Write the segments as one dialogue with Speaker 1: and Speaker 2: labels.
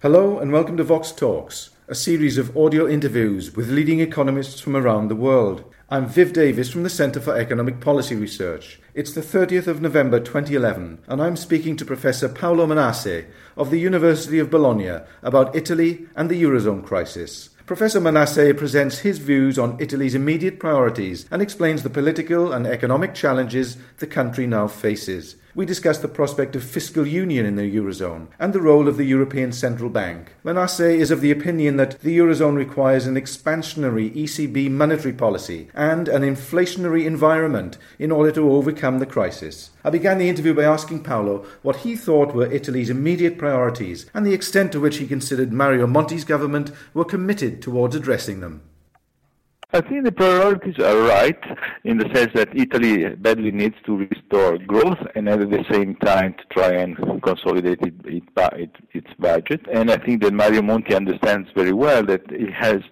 Speaker 1: Hello and welcome to Vox Talks, a series of audio interviews with leading economists from around the world. I'm Viv Davis from the Centre for Economic Policy Research. It's the 30th of November 2011 and I'm speaking to Professor Paolo Manasse of the University of Bologna about Italy and the Eurozone crisis. Professor Manasse presents his views on Italy's immediate priorities and explains the political and economic challenges the country now faces. We discuss the prospect of fiscal union in the Eurozone and the role of the European Central Bank. Manasse is of the opinion that the Eurozone requires an expansionary ECB monetary policy and an inflationary environment in order to overcome the crisis. I began the interview by asking Paolo what he thought were Italy's immediate priorities and the extent to which he considered Mario Monti's government were committed towards addressing them.
Speaker 2: I think the priorities are right in the sense that Italy badly needs to restore growth and at the same time to try and consolidate its budget. And I think that Mario Monti understands very well that he has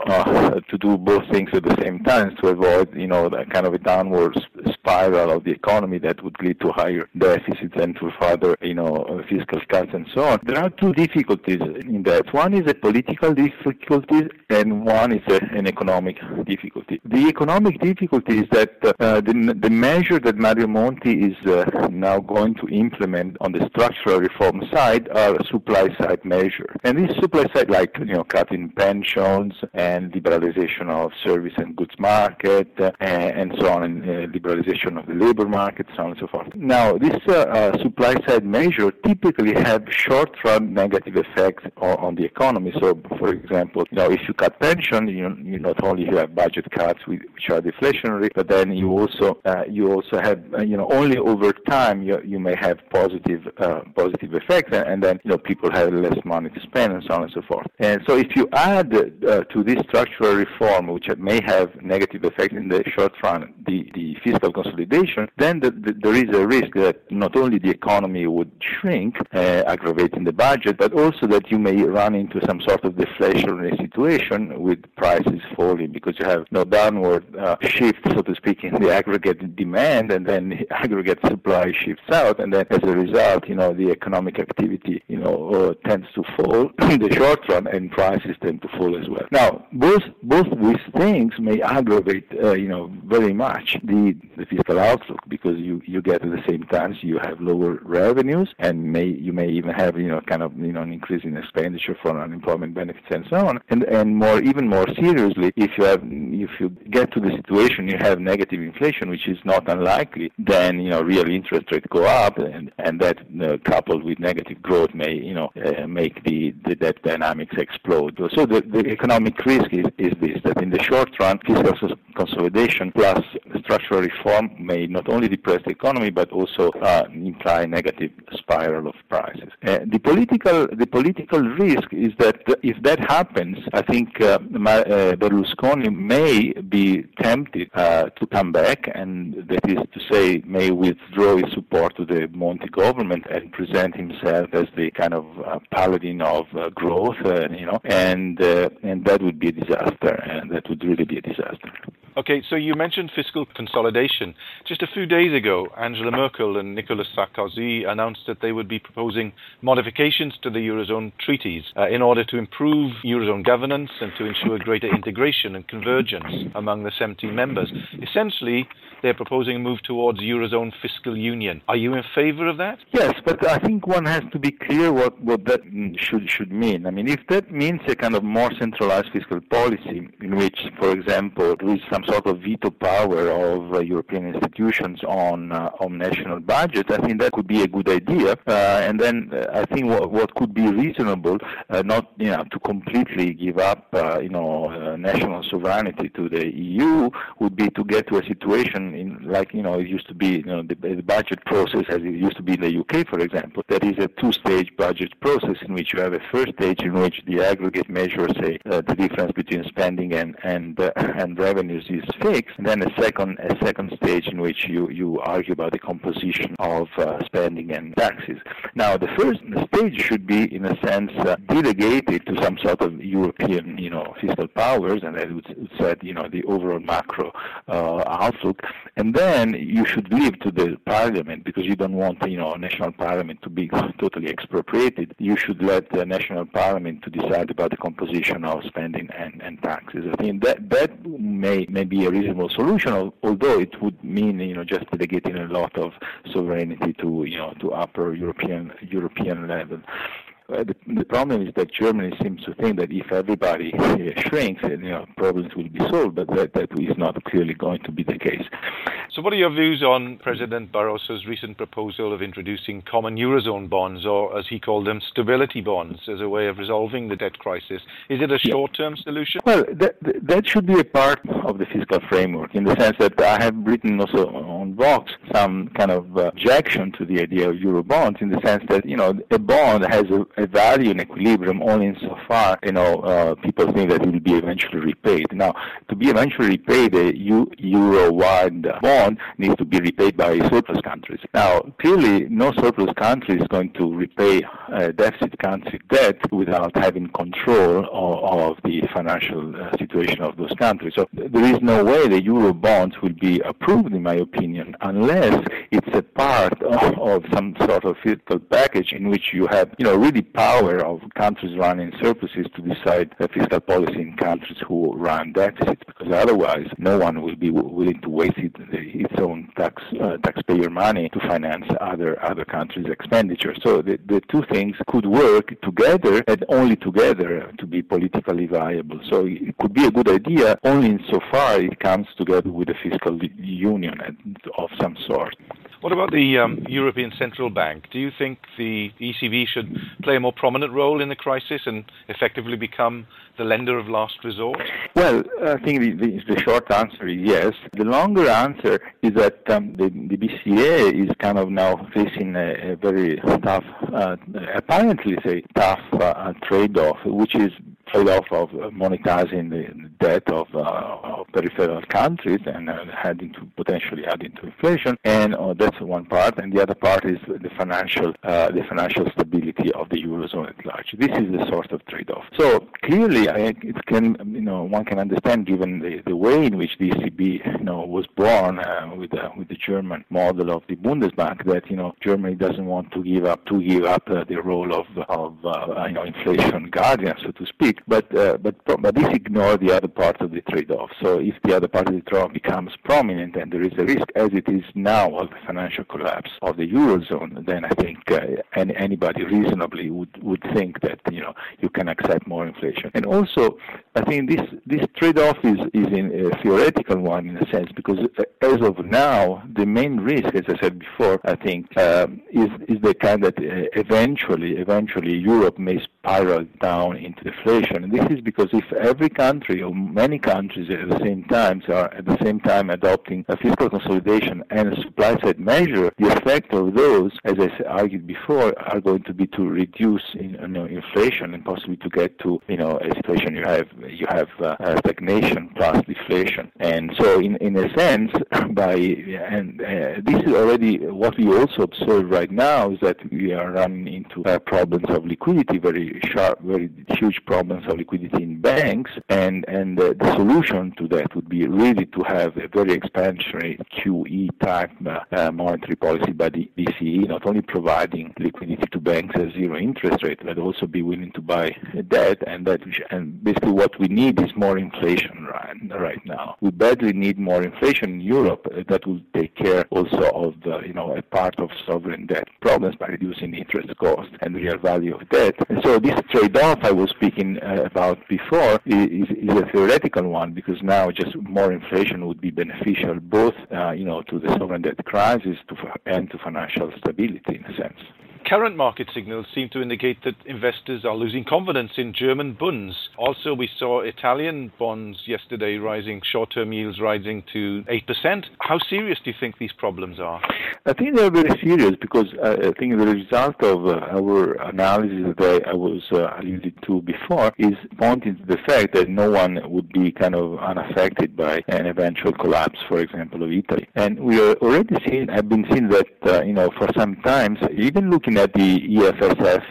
Speaker 2: to do both things at the same time to avoid, that kind of a downward spiral of the economy that would lead to higher deficits and to further, fiscal cuts and so on. There are two difficulties in that. One is a political difficulty and one is an economic difficulty. The economic difficulty is that the measure that Mario Monti is now going to implement on the structural reform side are supply side measures. And this supply side, like cutting pensions and liberalization of service and goods market and so on, and liberalization of the labor market, so on and so forth. Now, this supply side measure typically have short-run negative effects on the economy. So, for example, if you cut pension, you not only have budget cuts which are deflationary, but then you also have only over time you may have positive effects, and then people have less money to spend and so on and so forth. And so if you add to this structural reform, which may have negative effects in the short run, the fiscal consolidation, then there is a risk that not only the economy would shrink, aggravating the budget, but also that you may run into some sort of deflationary situation with prices falling because you have no downward shift, so to speak, in the aggregate demand, and then the aggregate supply shifts out, and then as a result, the economic activity, tends to fall in the short run, and prices tend to fall as well. Now, both these things may aggravate, very much the fiscal outlook because you get at the same time you have lower revenues, and you may even have, an increase in expenditure for unemployment benefits and so on, and even more seriously, if you get to the situation you have negative inflation, which is not unlikely, then real interest rates go up, and that coupled with negative growth may make the debt dynamics explode. So the economic risk is this, that in the short run fiscal consolidation plus structural reform may not only depress the economy but also imply negative spiral of prices. The political risk is that if that happens, I think Berlusconi may be tempted to come back, and that is to say, may withdraw his support to the Monti government and present himself as the kind of paladin of growth, and that would be a disaster, and that would really be a disaster.
Speaker 3: Okay, so you mentioned fiscal consolidation. Just a few days ago, Angela Merkel and Nicolas Sarkozy announced that they would be proposing modifications to the Eurozone treaties in order to improve Eurozone governance and to ensure greater integration and convergence among the 17 members. Essentially, they're proposing a move towards Eurozone fiscal union. Are you in favor of that?
Speaker 2: Yes, but I think one has to be clear what that should mean. I mean, if that means a kind of more centralized fiscal policy in which, for example, there is some sort of veto power of European institutions on national budget, I think that could be a good idea. And then I think what could be reasonable, not to completely give up national sovereignty to the EU, would be to get to a situation it used to be the budget process as it used to be in the UK, for example. That is a two-stage budget process in which you have a first stage in which the aggregate measure, say the difference between spending and revenues is fixed, and then a second stage in which you argue about the composition of spending and taxes. Now, the first stage should be, in a sense, delegated to some sort of European, fiscal powers, and that would set, the overall macro outlook. and then you should leave to the parliament, because you don't want, national parliament to be totally expropriated. You should let the national parliament to decide about the composition of spending and taxes. I think that may be a reasonable solution, although it would mean, just delegating a lot of sovereignty to upper European level. The problem is that Germany seems to think that if everybody shrinks, problems will be solved, but that is not clearly going to be the case.
Speaker 3: So what are your views on President Barroso's recent proposal of introducing common Eurozone bonds, or as he called them, stability bonds, as a way of resolving the debt crisis? Is it a short-term solution?
Speaker 2: Well, that should be a part of the fiscal framework, in the sense that I have written also on Vox some kind of objection to the idea of Eurobonds, in the sense that, a bond has a value in equilibrium only insofar, people think that it will be eventually repaid. Now, to be eventually repaid, a euro-wide bond needs to be repaid by surplus countries. Now, clearly, no surplus country is going to repay deficit country debt without having control of the financial situation of those countries. So there is no way the euro bonds will be approved, in my opinion, unless it's a part of some sort of fiscal package in which you have, really power of countries running surpluses to decide fiscal policy in countries who run deficits, because otherwise no one will be willing to waste its own taxpayer money to finance other countries' expenditure. So the two things could work together, and only together, to be politically viable. So it could be a good idea only insofar it comes together with a fiscal union of some sort.
Speaker 3: What about the European Central Bank? Do you think the ECB should play a more prominent role in the crisis and effectively become the lender of last resort?
Speaker 2: Well, I think the short answer is yes. The longer answer is that the BCA is kind of now facing a very tough, apparently tough trade-off, which is trade-off of monetizing the debt of peripheral countries and potentially adding to inflation, and that's one part. And the other part is the financial stability of the eurozone at large. This is the sort of trade-off. So clearly, one can understand, given the way in which the ECB, was born with the German model of the Bundesbank, that Germany doesn't want to give up the role of inflation guardian, so to speak. But this ignores the other part of the trade-off. So if the other part of the trade-off becomes prominent, and there is a risk, as it is now, of the financial collapse of the eurozone, then I think anybody reasonably would think that you can accept more inflation. And also, I think this trade-off is a theoretical one, in a sense, because as of now, the main risk, as I said before, I think is the kind that eventually Europe may spiral down into deflation. And this is because if every country or many countries are at the same time adopting a fiscal consolidation and a supply side measure, the effect of those, as I argued before, are going to be to reduce inflation and possibly to get to a situation you have stagnation plus deflation. And so in a sense, this is already what we also observe right now, is that we are running into problems of liquidity, very huge problems of liquidity in banks, and the solution to that would be really to have a very expansionary QE type monetary policy by the BCE, not only providing liquidity to banks at zero interest rate, but also be willing to buy debt, and basically what we need is more inflation right now. We badly need more inflation in Europe that will take care also of a part of sovereign debt problems by reducing interest cost and real value of debt. And so this trade-off I was speaking about before is a theoretical one, because now just more inflation would be beneficial both to the sovereign debt crisis and to financial stability, in a sense.
Speaker 3: Current market signals seem to indicate that investors are losing confidence in German bonds. Also, we saw Italian bonds yesterday short-term yields rising to 8%. How serious do you think these problems are?
Speaker 2: I think they're very serious, because I think the result of our analysis that I was alluded to before is pointing to the fact that no one would be kind of unaffected by an eventual collapse, for example, of Italy. And we are already have been seeing that, for some time, even looking at the EFSF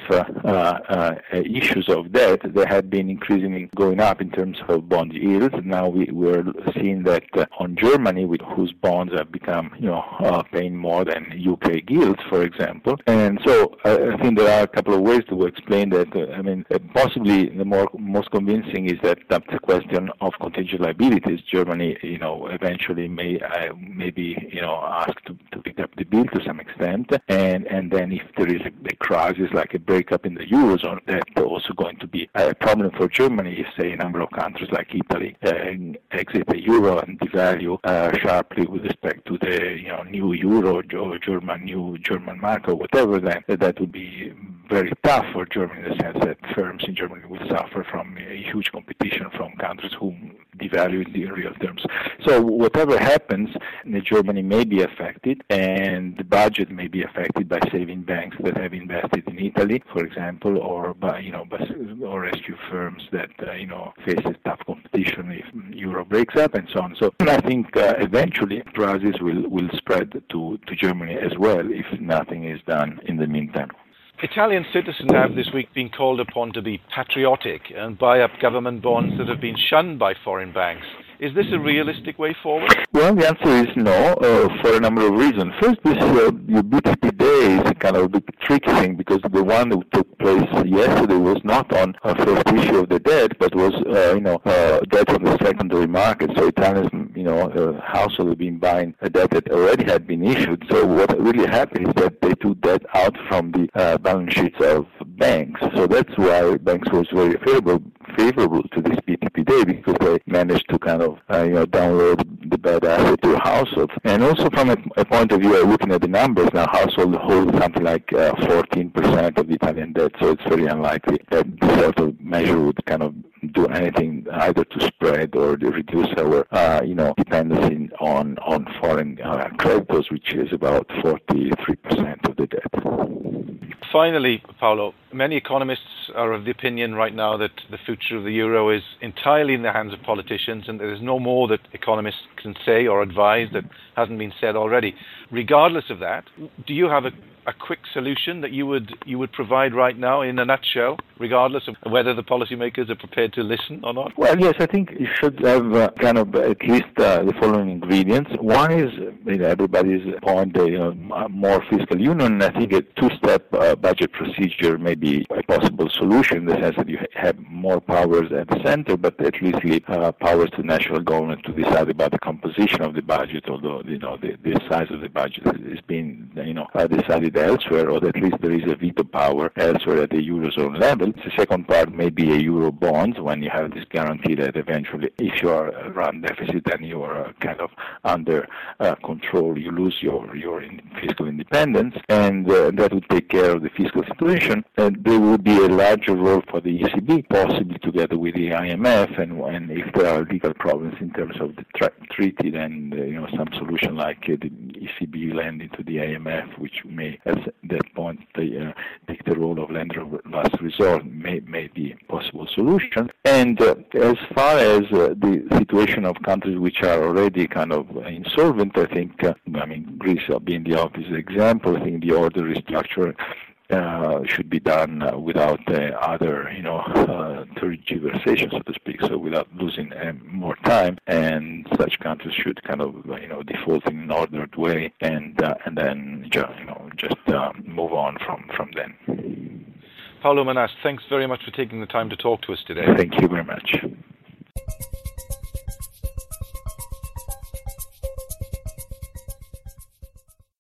Speaker 2: issues of debt, they had been increasingly going up in terms of bond yields. Now we're seeing that on Germany, whose bonds have become, paying more than UK gilts, for example. And so I think there are a couple of ways to explain that. Possibly the most convincing is that that's a question of contingent liabilities. Germany, eventually may be asked to pick up the bill to some extent, and then if there is a crisis like a breakup in the Eurozone, that's also going to be a problem for Germany if, say, a number of countries like Italy exit the euro and devalue sharply with respect to the new euro or new German mark or whatever. Then that would be very tough for Germany in the sense that firms in Germany will suffer from a huge competition from countries who devalue in the real terms. So whatever happens, Germany may be affected, and the budget may be affected by saving banks that have invested in Italy, for example, or by or rescue firms that face a tough competition if euro breaks up and so on. So I think eventually crisis will spread to Germany as well if nothing is done in the meantime.
Speaker 3: Italian citizens have this week been called upon to be patriotic and buy up government bonds that have been shunned by foreign banks. Is this a realistic way forward?
Speaker 2: Well, the answer is no, for a number of reasons. First, this BTP Day is a kind of a bit tricky thing because the one that took place yesterday was not on a first issue of the debt, but was, debt on the secondary market. So Italians, households have been buying a debt that already had been issued. So what really happened is that they took debt out from the balance sheets of banks. So that's why banks was very favorable to this BTP Day because they managed to kind of download the bad asset to households. And also from a point of view, looking at the numbers now, households hold something like 14% of the Italian debt, so it's very unlikely that this sort of measure would kind of do anything either to spread or to reduce our dependency on foreign creditors, which is about 43% of the debt.
Speaker 3: Finally, Paolo, many economists are of the opinion right now that the future of the euro is entirely in the hands of politicians and there is no more that economists can say or advise that hasn't been said already. Regardless of that, do you have a quick solution that you would provide right now in a nutshell, regardless of whether the policymakers are prepared to listen or not?
Speaker 2: Well, yes, I think you should have kind of at least the following ingredients. One is everybody's point, more fiscal union. I think a two-step budget procedure may be a possible solution in the sense that you have more powers at the center, but at least leave powers to national government to decide about the composition of the budget, although the size of the budget is being decided elsewhere, or at least there is a veto power elsewhere at the Eurozone level. The second part may be a Euro bonds, when you have this guarantee that eventually if you are run deficit and you are kind of under control, you lose your fiscal independence, and that would take care of the fiscal situation. And there would be a larger role for the ECB, possibly together with the IMF, and if there are legal problems in terms of the treaty, then some solution like the ECB lending to the IMF, which may at that point take the role of lender of last resort, may be a possible solution. And as far as the situation of countries which are already kind of insolvent, I think, Greece being the obvious example, I think the order restructure should be done without other, tergiversation, so to speak, so without losing more time. And such countries should kind of, default in an ordered way, and then just move on from then.
Speaker 3: Paolo Manas, thanks very much for taking the time to talk to us today.
Speaker 2: Thank you very much.